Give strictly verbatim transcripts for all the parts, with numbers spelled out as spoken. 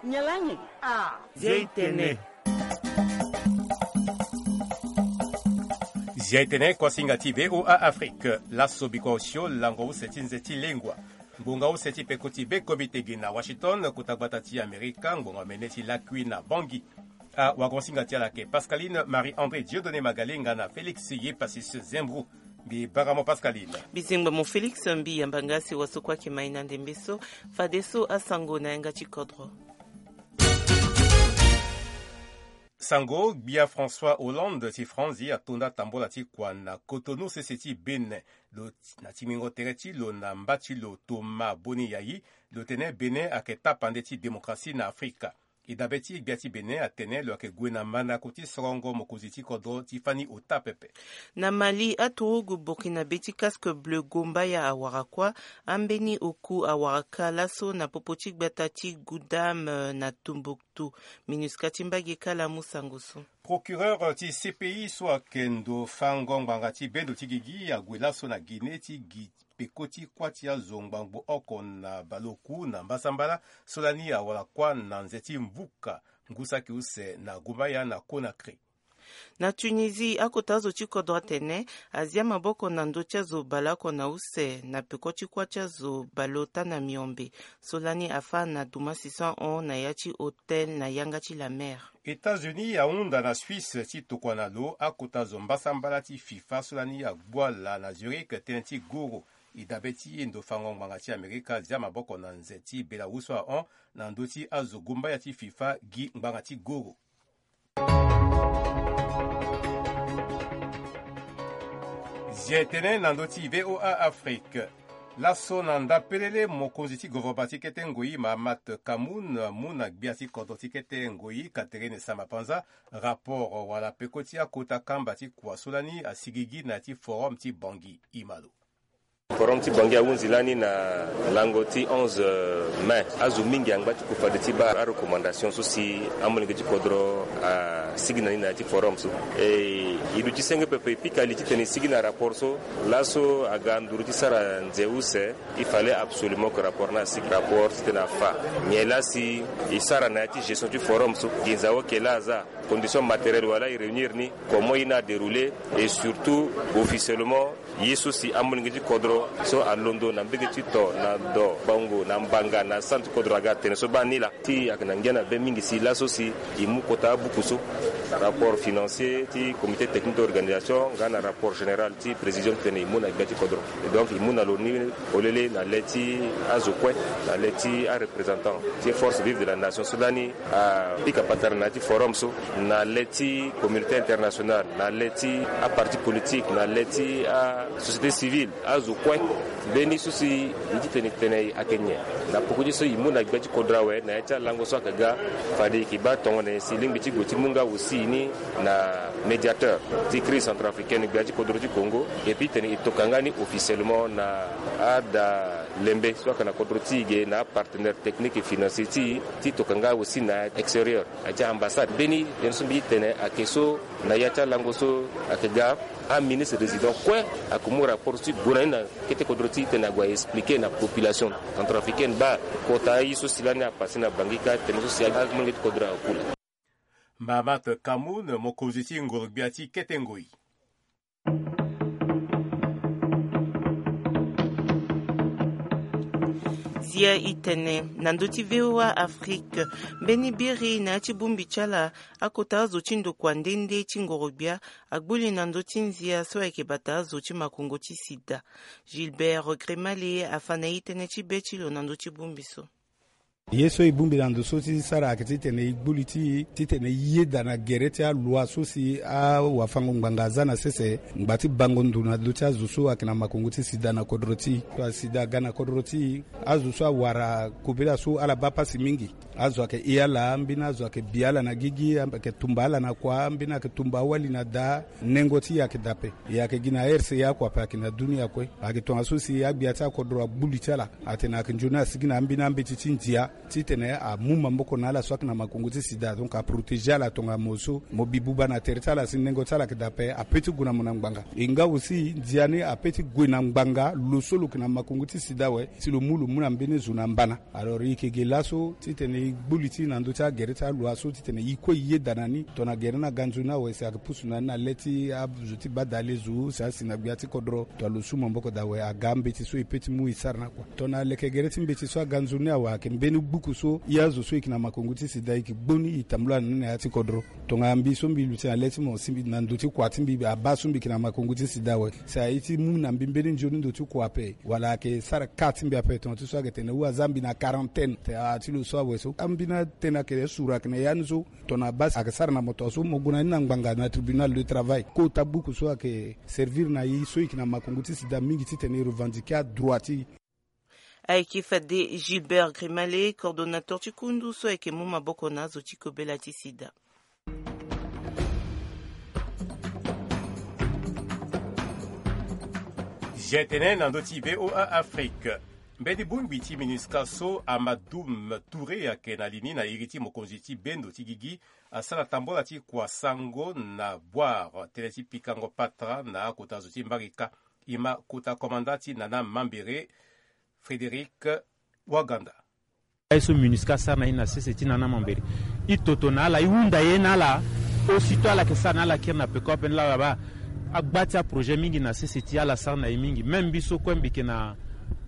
Nyalangi. Ah, Zeitene. Zeitene kwa singati V O A Afrique. Lasso biko sio lango useti nzeti lengwa. Ngonga useti pekoti be komite gina Washington kutabatati Amerika ngonga meneti lakwi na Bangui. A wakonsingati alake Pascaline Marie-André Dieudonné Magalenga na Félix Ye Pasis Zembrou. Bi baramo Pascaline. Bizingba mo Félix Mbi yambangasi wasukwa kimaina ndembeso fadeso asango na yanga chikodro. Sango bia François Hollande ti Franzi atonda tambola ti kwa na Cotonou seseti Benin lo na timingo tereti lo na mbati lo Thomas Boni Yayi lo tene Benin aketa pandeti demokrasi na Afrika. Idabeti biati Benin atene lo ake gwena mana kuti sorongo mokoziti kodro Tiffany Otapepe. Na Mali aturugu Burkina beti casque bleu gomba ya awarakwa ambeni oku awaraka laso na popotik batati Gudam na Tombouctou minuskati mbagi kala musangusu. Procureur ti C P I so kendo fangong bangati bendo tigigi ya gwelaso na Guinée ti gi pekoti kwati ya zongbangbo oko na baloku na mbasambala solani ya wala kwa na nzeti mvuka ngusa kiuse na gumaya na Conakry. Na Tunisie akotazo chikodro tene azia maboko na ndocha zo balako na use na pekoti kwacha zo balota na miombe solani afa na duma six cent un na yachi hotel na yangachi la mer. États-Unis ya unda na Suisse ti tokwana lo akotazo mbasambala ti FIFA solani ya gwala na Zurich teneti goro. Idabeti endo fangong mangati Amerika zia maboko na nzeti Belaruswa on na ndoti azo gumba ya ti FIFA gi mbangati goro. Zietene na ndoti V O A Afrique. Lasso nanda pelele mokonzi ti govobati kete ngoi Mahamat Kamoun muna biati kodoti kete ngoi Catherine Samapanza rapport wala pekoti akota kamba ti kwa solani asigigi na ti forum ti Bangui Imalo. Forum ti Bangui awunzilani na lango ti onze mai azu mingi angbati kufade ti ba a recommandation so si amolingi ti kodro a sigina ni na ti forum so e idu ti senge pepe pikali ti teni sigina rapport so laso aga nduru ti sara nzeuse il fallait absolument que rapport na sig rapport ti na fa nyela si i sara na ti gestion du forum so ginzawo kela za conditions matérielles wala i réunir ni comment il a déroulé et surtout officiellement yesu si amolingi ti kodro so a londo na mbege ti to na do bango na mbanga na centre kodro aga tene so banila ti akna ngena be mingi si laso si imu kota buku so rapport financier ti comité technique d'organisation ngana rapport général ti président tene imu na beti kodro et donc imu na loni olele na leti azokwe na leti a représentant ti force vive de la nation soudani a pika patarna ti forum so na leti communauté internationale na leti a parti politique na leti a société civile azokwe beni susi ndi tene tene akenye na pokuji so imuna gbaji kodrawe na echa lango so akaga fadi ki ba tongo ne silingi ti goti munga usini na médiateur ti crise centrafricaine gbaji kodro ti Congo et puis tene itokangani officiellement na ada lembe so kana kodro ti ge na partenaire technique et financier ti ti tokanga aussi na extérieur acha ambassade beni denso bi tene akeso na yacha lango so akaga a ministre résident quoi a comme rapport sur bonana kete kodroti tena gwa expliquer na population centrafricaine ba kota iso silani a passé na bangika tena so sia agmungi kodra okula. Mahamat Kamoun mokoziti ngorbiati kete ngoi. Zia itene nandoti V O A Afrique beni biri na chibumbi chala akota azo chindo kwa ndende chingorobia agbuli nandoti nzia so eke bata azo chimakongo chi sida. Gilbert Gremale afana itene chibechi lo nandoti bumbiso. Yeso ibumbi na ndoso ti sara akiti tene igbuli ti tene yeda na gereti a lua so si a wafango mbangaza na sese ngbati bango nduna lucha zusu akina makongo ti sida na kodroti to sida gana kodroti azusu wara kubira su ala bapa simingi azu ake iala ambina azu ake biala na gigi ake tumbala na kwa ambina ake tumbawali na da nengoti yake dape yake gina erse ya kwa pa kina dunia kwe ake tonga so si agbiata kodro buli chala atena ake njuna sigina ambina ambiti tinjia titene a muma mboko na ala swak na makunguti sida donc a protéger la tonga moso mobibuba na tertala sinengo tsala kedape a petit guna munangbanga inga aussi diane a petit guna ngbanga losolo kina makunguti sida we silo mulu muna mbene zuna mbana alors ikege laso titene buliti na ndota gereta loaso titene iko ye danani tona gerena ganjuna we sa pusuna na leti abjuti badale zu sa sinabiati kodro to losumo mboko dawe a gambe ti so petit mu isarna kwa tona leke gereti mbeti so ganjuna wa ke mbeni buku so yazo so ikina makunguti sida iki boni itamla nene ati kodro tonga ambi so mbi luti na leti mo simbi na ndoti kwa timbi abaso mbi kina makunguti sida we sa iti mu na mbimbeni njoni ndoti kwa pe wala ke sara katimbi ape ton tu so getene wa zambi na quarantaine te ati lo so we so ambina tena ke sura kene yanzo tona bas akasara na moto so moguna na ngbanga na tribunal de travail ko tabuku so ke servir na yi so ikina makunguti sida mingi titene revendiquer droiti aikifa de Gilbert Grimale, coordonnateur Chikundu so eke muma boko nazo chikobela tisida. Jetene nandoti V O A Afrique. Mbedi bumbiti minuska so Amadoum Touré ake na lini na iriti mokonjiti bendo tigigi asala tambola ti kwa sango na boire teleti pikango patra na kota zoti mbarika ima kota komandati nana mambere Frédéric Waganda. Eso minuska sana ina sese tina na mambere. Itoto na la iunda ye na la aussitôt la que ça na la kirna pe kopen la ba agbata projet mingi na sese tia la sana mingi même biso kwembi kena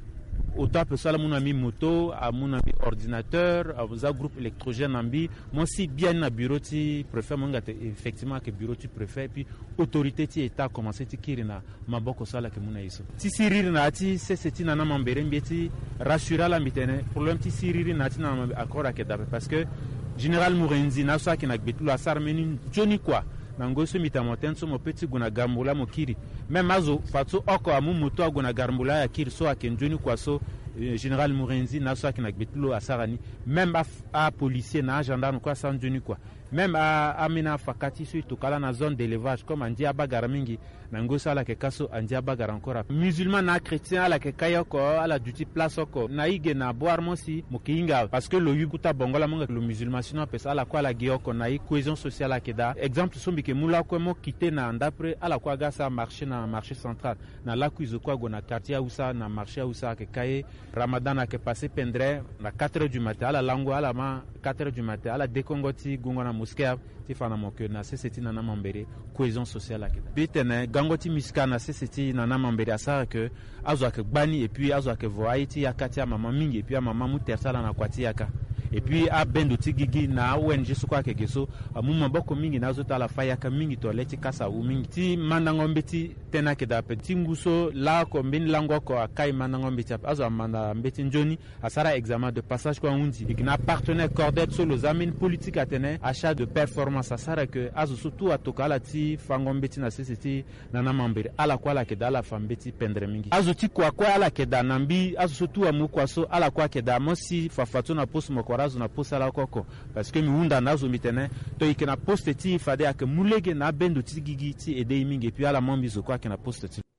autant que ça, mon ami moto, à mon ami ordinateur, à un groupe électrogène ambi. Moi si bien na bureau tu préfères mon gars effectivement que bureau tu préfères puis autorité tu état commencer tu kirina maboko sala que mon aiso. Si siriri na ti c'est c'est na na mambere mbeti rassurer la mitene problème ti siriri na ti na accord avec d'abord parce que général Mourenzi na so ki na gbetu la sarmeni Johnny quoi. Nangoso mitamoten so mo petit guna gambula mo kiri même azo fatso oko amu moto aguna gambula ya kiri so akenjoni kwa so général Mourenzi na so akina gbetulo asarani même a, a policier na gendarme kwa sanjoni kwa même a amina fakati so itokala na zone d'élevage comme andia bagara mingi nangoso ala ke kaso andia bagara encore musulman na chrétien ala ke kayoko ala duty place oko na ige na boire mosi mokinga parce que le yukuta bongola monga le musulman sinon pesa ala kwa la gioko na i cohésion sociale akeda exemple sombi ke mula ko mo quitter na ndapre ala kwa gasa marché na marché central na la kuizo kwa go na quartier usa na marché usa ke kaye ramadan ke passé pendre na quatre heures du matin ala lango ala ma quatre heures du matin ala dekongoti gongona mosquée ti fana mo ke na seseti na mambere cohésion sociale akeda bitene gangoti miska na seseti na mambere asa ke azwa ke gbani et puis azwa ke voaiti yakati ya mama mingi et puis ya mama mutersala na kwati yaka et puis a bendo tigigi na O N G sukwa ke geso amuma boko mingi na zota la faya ka mingi to leti kasa u mingi ti manangombe ti tena ke da petit nguso la ko mbin lango ko akai manangombe ti azo amanda mbeti njoni asara examen de passage ko undi igna partenaire cordet so los amin politique atene achat de performance asara ke azo surtout atokala ti fangombe ti na seseti na na mambere ala kwa la ke da la fambeti pendre mingi azo ti kwa kwa ala ke da nambi azo surtout amu kwa so ala kwa ke da mosi fafato na post mo razo na posa la koko parce que mi unda nazo mitene to ikena poste ti fade ak mulege na bendo ti gigi ti ede mingi puis ala mambi zo kwa kena poste ti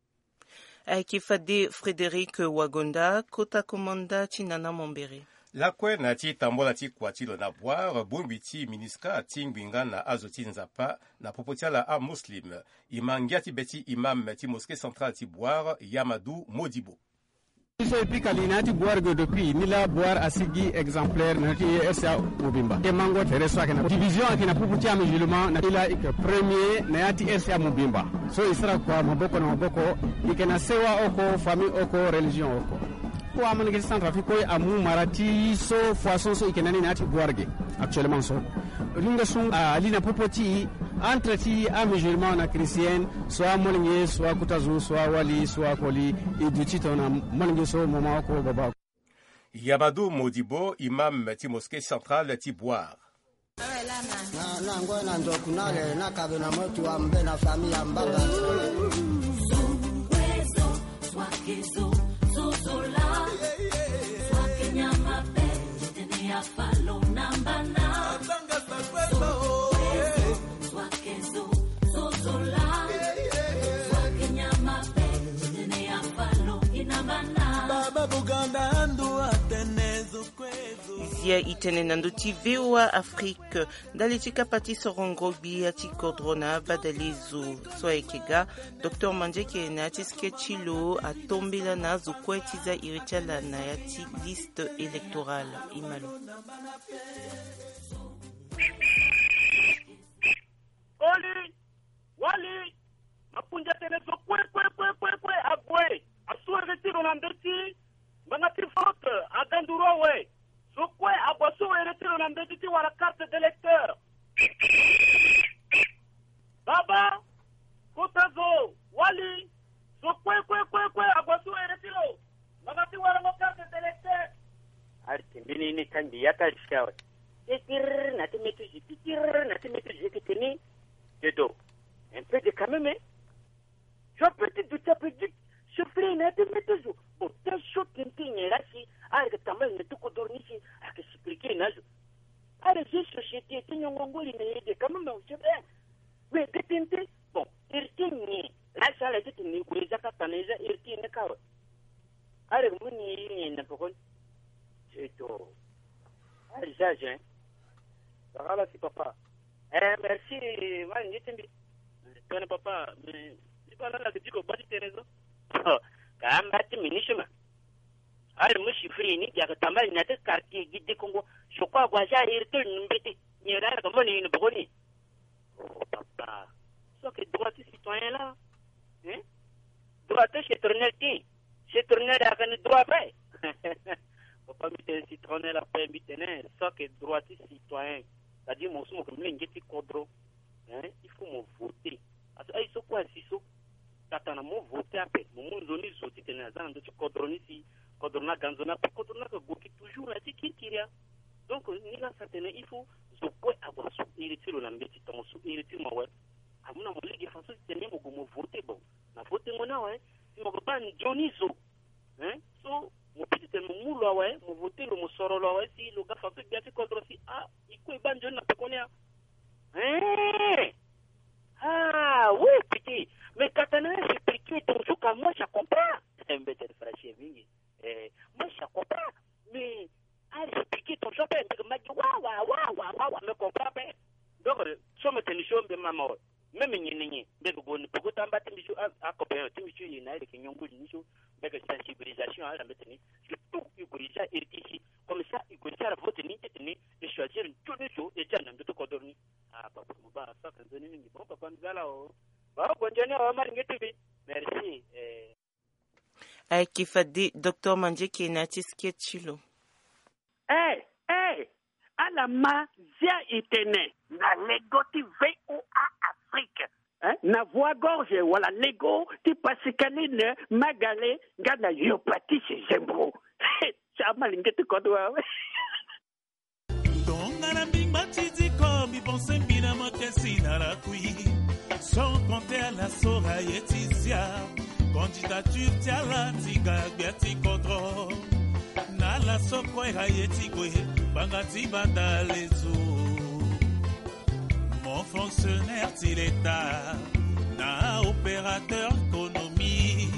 aikifade Frédéric Wagonda kota komanda chinana mombere la kwe na ti tambola ti kwatilo na boire bombi ti miniska tingwinga na azoti nzapa na popotiala a muslim imangia ti beti imam ti mosquée centrale ti boire Yamadou Modibo. So pika linati boire go depuis nila boire asigi exemplaire na ti S A Mobimba e mango tereso akena division akena puputi am musulman na ila ik premier na yati S A Mobimba so isra kwa maboko na maboko ikena sewa oko famille oko religion oko ko amana ke centre afrique ko amu marati so façon so ikena ni nati boire actuellement so ringa sun alina puputi entre ti a musulman na chrétien soit molinge soit kutazu soit wali soit koli et du titre na molinge so mama ko baba Yamadou Modibo imam ti mosquée centrale ti boire na na ngona ndo kunale na kabe na moto wa mbe na familia mbaba swakezo zozola swakenya pe tenia falo nambana zia itene nando ti V O A Afrique ndali ti kapati sorongo bia ti kodrona badalizu soekega Docteur Manjeke na ti sketchilo atombela na zukwetiza irichala na ya ti liste électorale imalo. Oli, wali, mapunja tene so kwe kwe kwe kwe kwe agwe, asuwe retiro na ndeti, mangati vote, aganduro we, so kwe agwasuwe retiro na ndeti wala carte d'électeur. Baba, kotazo, wali, so kwe kwe kwe kwe agwasuwe retiro, mangati wala mo carte d'électeur. Arte, mbini ni kandi yata shikawe. Tikir, nati metu jitikir, nati metu jikitini. De dos. Un peu de quand même, hein? Je peux te douter, peu de souffrir, n'a pas de toujours. Bon, tel chose qui est là, si, avec ta main, ne tout condorni, si, avec s'expliquer, n'a pas. Avec ces sociétés, qui n'ont pas de quand même, je sais bien. Mais, détente, bon, il tient, là, ça, la tête, ni, ou les acatanéza, il tient, n'est pas. Avec mon yé, n'a pas de. C'est tout. Allez, ça, j'ai. Ça va, c'est papa. Eh, merci, moi, je t'aime bien. Je ne sais pas, mais je ne sais pas là que tu peux bâtir tes réseaux. Oh, quand même, tu me niches, alors, moi, je suis free, il y a que ta mère, il y a des quartiers guidés Congo. Je crois que j'ai été une bête. Il y a là, comme on est une brûlée. Oh, papa. C'est que droit de citoyen là. Hein? Droit de chez Tournelti. Chez Tournel, il y a un droit vrai. Papa, mais c'est citronner la paix, mais c'est que droit de citoyen. C'est-à-dire, mon somme, comme l'ingéti kodro, il faut me voter. Parce que, il faut quoi, si so, t'attends à me voter après. Mon monde donné, so, tu t'es dans un de kodron ici, kodrona ganzona, puis kodrona que goki toujours, là, c'est qui qui y a. Donc, il a certainement, il faut, so, quoi, avoir sous, il est sur l'ambéti, ton sous, il est sur moi, ouais. À mon avis, il faut que tu t'aimes, mon gomo voter, bon. Ma voter, mon nom, ouais. Si mon copain, Johnny, so, hein, so, mon petit, mon moule, ouais, mon voter, le mon soro, ouais, si, le gars, fait bien, c'est kodro, si, ah, il faut, il ban, John, n'a pas connu, hein. Ah, oui, petit. Mais quand on a expliqué ton jour, moi, je comprends. C'est un bête de fraîcheur, moi, je comprends. Mais, à expliquer ton jour, je m'a dit, waouh, waouh, waouh, waouh, me comprends pas. Donc, je me tenais chaud de ma mort. Même si je n'ai pas de bonne, pour que tu aies un copain, tu me suis une aide qui n'y a pas de avec la sensibilisation à la maintenir. Je tout, il faut déjà ici. Comme ça, il faut déjà voter, et choisir une tournée chaud et déjà, de tout condamner. Ah, papa, papa, ça, quand on est bon, papa, nous allons. Bah, continuez à m'arrêter. Merci. Aiki Fadi, Docteur Manjeke Nati Sketchilo. Eh, eh, à la ma, zia itene, na legoti V O A Afrique. Hein? Na voix gorge, voilà, lego, ti pasikaline, magale, gana yopati, c'est zembro. Ça m'a l'ingété kodwa. Sans compter à la Sorayetisia, candidature Tiala Tiga Biati Kodro, Nala Sokwe Hayetigwe, Bangati Bandalezo, mon fonctionnaire Tileta, na opérateur économie,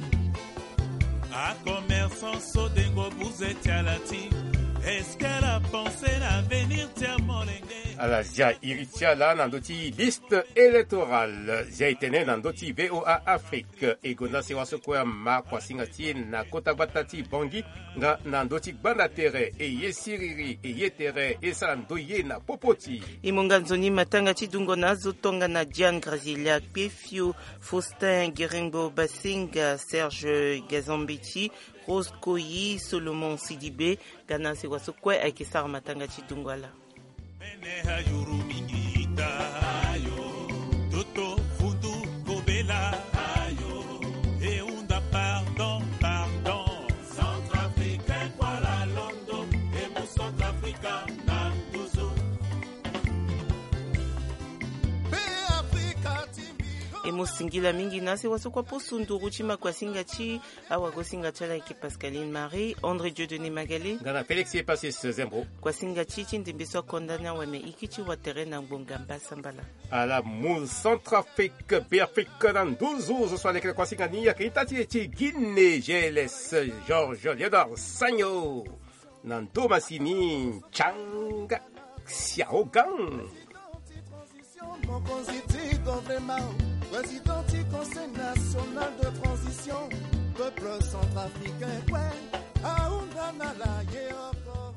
à commerçant Sodengo Bouzetialati, est-ce qu'elle a pensé à venir Tiamolenge? Alors, Zia Iritia là, dans notre liste électorale. Zia itene dans notre V O A Afrique. Et Gona sewa sokwa ma kwa singati na kota batati bongi na na notre banda tere et yesiriri et yetere et salandoye na popoti. Imunganzoni matanga tidungo nazo tonga na Diane Grazilia Pefio, Faustin Gerengo Basinga, Serge Gazambiti, Rose Koyi, Solomon Sidibé, Gana sewa sokwa akisar matanga tidungo la. Toto Fudu Kobela et Unda pardon pardon Centrafricain Kuala Londo et mon Centrafricain Nantuzo Emo singila mingi nasi wasokwa posundu ruchima kwa singachi awa go singachala ki Pascaline Marie André Dieudonné Magalé Gana Félix est passé ce zembro kwa singachi chindimbiso kondana wame ikichi wa terrain ngbonga mbasambala à la moule Centrafrique Afrique dans douze ce soit avec kwa singani ya kitati eti Guinée G L S Georges Léonard Sagno na ndo masini Changa Xiaogang. Mokonzi Tigo vraiment, président du Conseil national de transition, peuple centrafricain, ouais, aounda na la ye encore.